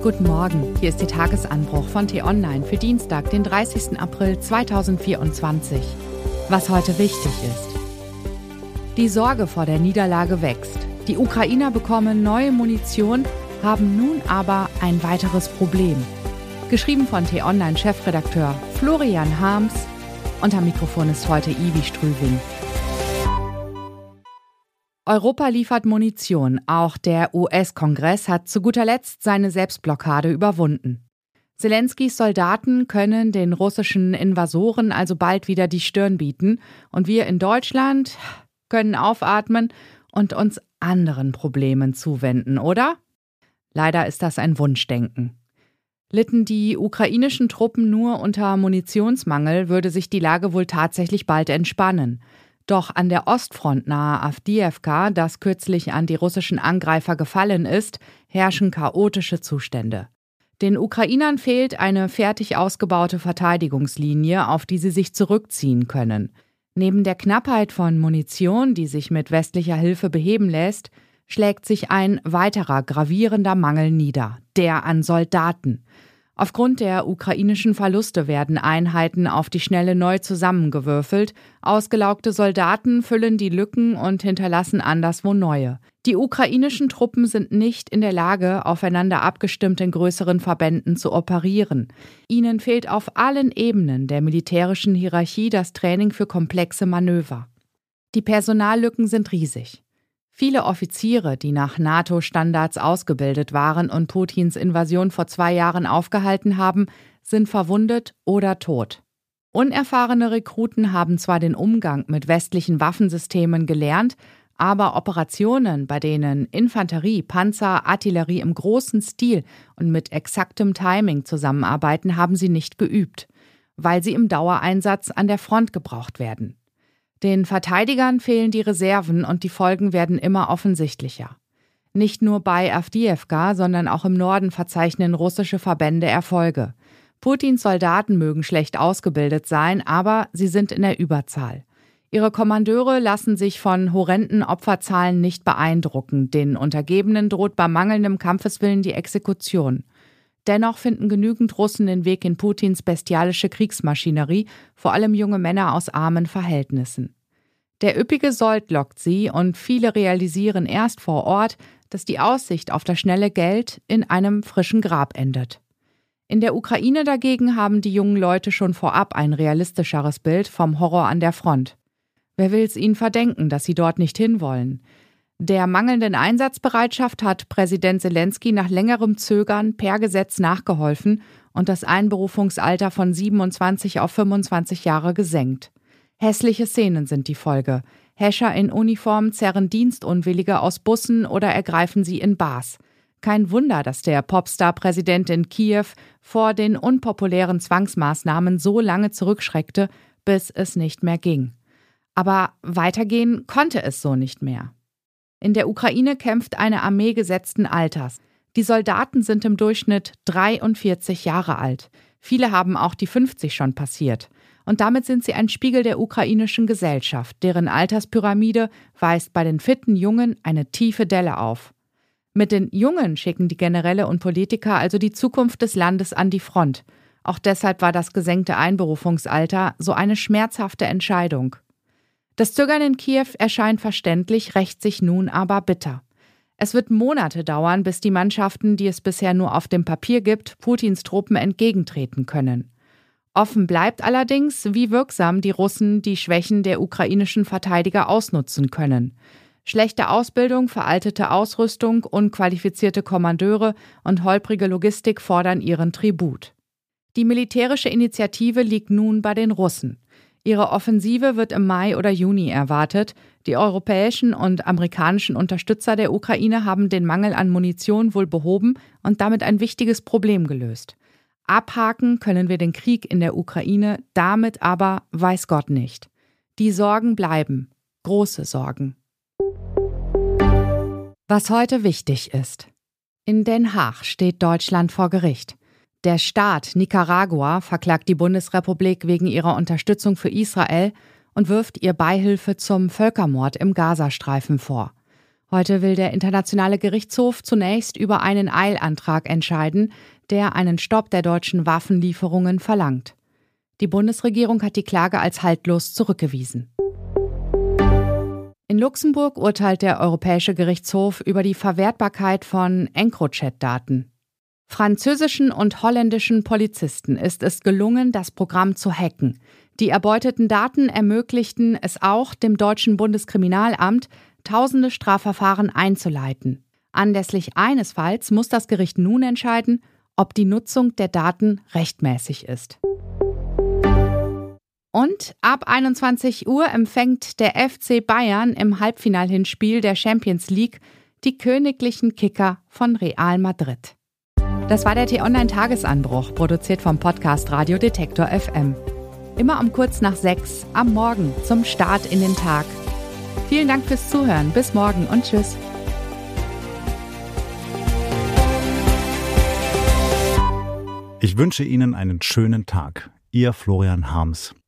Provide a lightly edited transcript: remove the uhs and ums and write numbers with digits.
Guten Morgen, hier ist der Tagesanbruch von T-Online für Dienstag, den 30. April 2024. Was heute wichtig ist. Die Sorge vor der Niederlage wächst. Die Ukrainer bekommen neue Munition, haben nun aber ein weiteres Problem. Geschrieben von T-Online-Chefredakteur Florian Harms und am Mikrofon ist heute Ivi Strüving. Europa liefert Munition. Auch der US-Kongress hat zu guter Letzt seine Selbstblockade überwunden. Selenskys Soldaten können den russischen Invasoren also bald wieder die Stirn bieten und wir in Deutschland können aufatmen und uns anderen Problemen zuwenden, oder? Leider ist das ein Wunschdenken. Litten die ukrainischen Truppen nur unter Munitionsmangel, würde sich die Lage wohl tatsächlich bald entspannen. Doch an der Ostfront nahe Awdijiwka, das kürzlich an die russischen Angreifer gefallen ist, herrschen chaotische Zustände. Den Ukrainern fehlt eine fertig ausgebaute Verteidigungslinie, auf die sie sich zurückziehen können. Neben der Knappheit von Munition, die sich mit westlicher Hilfe beheben lässt, schlägt sich ein weiterer gravierender Mangel nieder, der an Soldaten. Aufgrund der ukrainischen Verluste werden Einheiten auf die Schnelle neu zusammengewürfelt. Ausgelaugte Soldaten füllen die Lücken und hinterlassen anderswo neue. Die ukrainischen Truppen sind nicht in der Lage, aufeinander abgestimmt in größeren Verbänden zu operieren. Ihnen fehlt auf allen Ebenen der militärischen Hierarchie das Training für komplexe Manöver. Die Personallücken sind riesig. Viele Offiziere, die nach NATO-Standards ausgebildet waren und Putins Invasion vor 2 Jahren aufgehalten haben, sind verwundet oder tot. Unerfahrene Rekruten haben zwar den Umgang mit westlichen Waffensystemen gelernt, aber Operationen, bei denen Infanterie, Panzer, Artillerie im großen Stil und mit exaktem Timing zusammenarbeiten, haben sie nicht geübt, weil sie im Dauereinsatz an der Front gebraucht werden. Den Verteidigern fehlen die Reserven und die Folgen werden immer offensichtlicher. Nicht nur bei Awdijiwka, sondern auch im Norden verzeichnen russische Verbände Erfolge. Putins Soldaten mögen schlecht ausgebildet sein, aber sie sind in der Überzahl. Ihre Kommandeure lassen sich von horrenden Opferzahlen nicht beeindrucken. Den Untergebenen droht bei mangelndem Kampfeswillen die Exekution. Dennoch finden genügend Russen den Weg in Putins bestialische Kriegsmaschinerie, vor allem junge Männer aus armen Verhältnissen. Der üppige Sold lockt sie und viele realisieren erst vor Ort, dass die Aussicht auf das schnelle Geld in einem frischen Grab endet. In der Ukraine dagegen haben die jungen Leute schon vorab ein realistischeres Bild vom Horror an der Front. Wer will es ihnen verdenken, dass sie dort nicht hinwollen? Der mangelnden Einsatzbereitschaft hat Präsident Selensky nach längerem Zögern per Gesetz nachgeholfen und das Einberufungsalter von 27 auf 25 Jahre gesenkt. Hässliche Szenen sind die Folge. Häscher in Uniform zerren Dienstunwillige aus Bussen oder ergreifen sie in Bars. Kein Wunder, dass der Popstar-Präsident in Kiew vor den unpopulären Zwangsmaßnahmen so lange zurückschreckte, bis es nicht mehr ging. Aber weitergehen konnte es so nicht mehr. In der Ukraine kämpft eine Armee gesetzten Alters. Die Soldaten sind im Durchschnitt 43 Jahre alt. Viele haben auch die 50 schon passiert. Und damit sind sie ein Spiegel der ukrainischen Gesellschaft. Deren Alterspyramide weist bei den fitten Jungen eine tiefe Delle auf. Mit den Jungen schicken die Generäle und Politiker also die Zukunft des Landes an die Front. Auch deshalb war das gesenkte Einberufungsalter so eine schmerzhafte Entscheidung. Das Zögern in Kiew erscheint verständlich, rächt sich nun aber bitter. Es wird Monate dauern, bis die Mannschaften, die es bisher nur auf dem Papier gibt, Putins Truppen entgegentreten können. Offen bleibt allerdings, wie wirksam die Russen die Schwächen der ukrainischen Verteidiger ausnutzen können. Schlechte Ausbildung, veraltete Ausrüstung, unqualifizierte Kommandeure und holprige Logistik fordern ihren Tribut. Die militärische Initiative liegt nun bei den Russen. Ihre Offensive wird im Mai oder Juni erwartet. Die europäischen und amerikanischen Unterstützer der Ukraine haben den Mangel an Munition wohl behoben und damit ein wichtiges Problem gelöst. Abhaken können wir den Krieg in der Ukraine, damit aber weiß Gott nicht. Die Sorgen bleiben. Große Sorgen. Was heute wichtig ist. In Den Haag steht Deutschland vor Gericht. Der Staat Nicaragua verklagt die Bundesrepublik wegen ihrer Unterstützung für Israel und wirft ihr Beihilfe zum Völkermord im Gazastreifen vor. Heute will der Internationale Gerichtshof zunächst über einen Eilantrag entscheiden, der einen Stopp der deutschen Waffenlieferungen verlangt. Die Bundesregierung hat die Klage als haltlos zurückgewiesen. In Luxemburg urteilt der Europäische Gerichtshof über die Verwertbarkeit von EncroChat-Daten. Französischen und holländischen Polizisten ist es gelungen, das Programm zu hacken. Die erbeuteten Daten ermöglichten es auch dem deutschen Bundeskriminalamt, tausende Strafverfahren einzuleiten. Anlässlich eines Falls muss das Gericht nun entscheiden, ob die Nutzung der Daten rechtmäßig ist. Und ab 21 Uhr empfängt der FC Bayern im Halbfinalhinspiel der Champions League die königlichen Kicker von Real Madrid. Das war der T-Online-Tagesanbruch, produziert vom Podcast Radio Detektor FM. Immer um kurz nach 6 am Morgen zum Start in den Tag. Vielen Dank fürs Zuhören. Bis morgen und tschüss. Ich wünsche Ihnen einen schönen Tag. Ihr Florian Harms.